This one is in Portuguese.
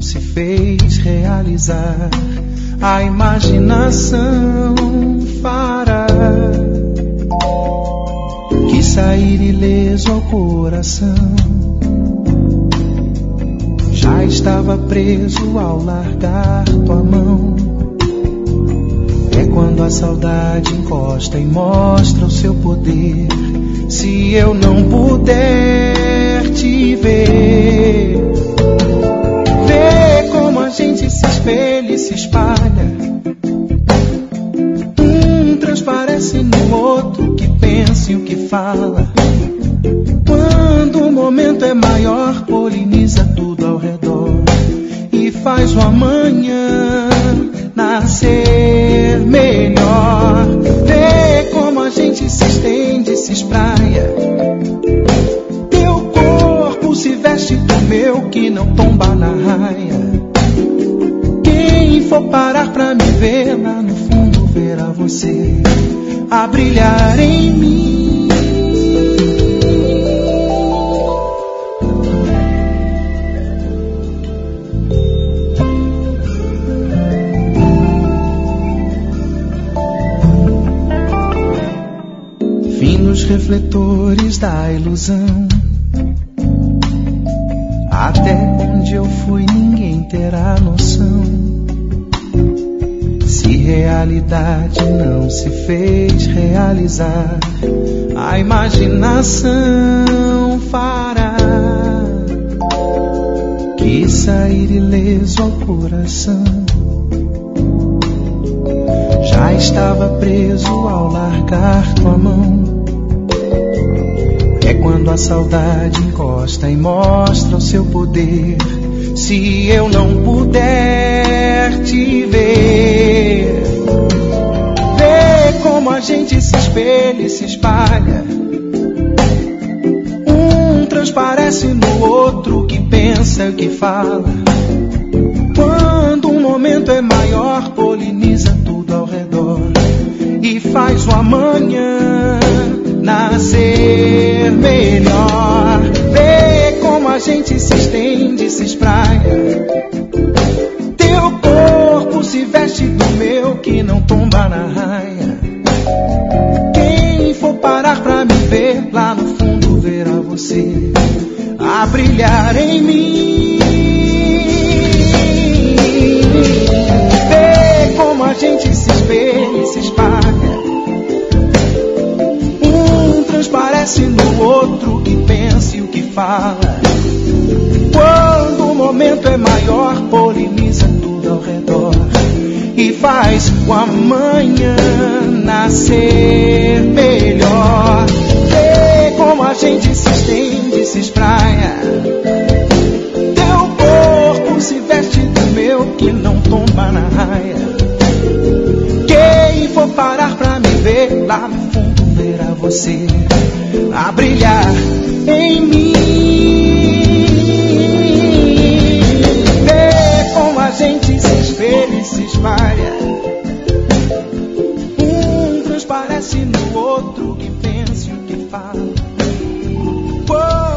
se fez realizar. A imaginação fará que sair ileso ao coração. Já estava preso ao largar tua mão. É quando a saudade encosta e mostra o seu poder. Se eu não puder te ver, vê como a gente se espelha e se espalha. Um transparece no outro, que pensa e o que fala. Quando o momento é maior, poliniza tudo ao redor e faz o amanhã nascer melhor. Vê como a gente se estende, se espraia. Teu corpo se veste do meu, que não tomba na raia. Quem for parar pra me ver, lá no fundo verá você a brilhar em mim. Finos refletores da ilusão. Até onde eu fui ninguém terá noção. Se realidade não se fez realizar, a imaginação fará que sair ileso ao coração. Já estava preso ao largar tua mão. É quando a saudade encosta e mostra o seu poder. Se eu não puder te ver, vê como a gente se espelha e se espalha. Um transparece no outro, que pensa e o que fala. Quando um momento é maior, poliniza tudo ao redor e faz o amanhã nascer melhor. Vê como a gente se estende, se espraia. Teu corpo se veste do meu, que não tomba na raia. Quem for parar pra me ver, lá no fundo verá você a brilhar em mim. Vê como a gente se espelha e se espalha. Transparece no outro, que pensa e o que fala. Quando o momento é maior, poliniza tudo ao redor e faz o amanhã nascer melhor. Vê como a gente se estende, se espraia. Teu corpo se veste do meu, que não tomba na raia. Quem for parar pra me ver, lá no fundo verá você a brilhar em mim. Vê como a gente se espelha e se espalha. Um transparece no outro, que pensa e o que fala.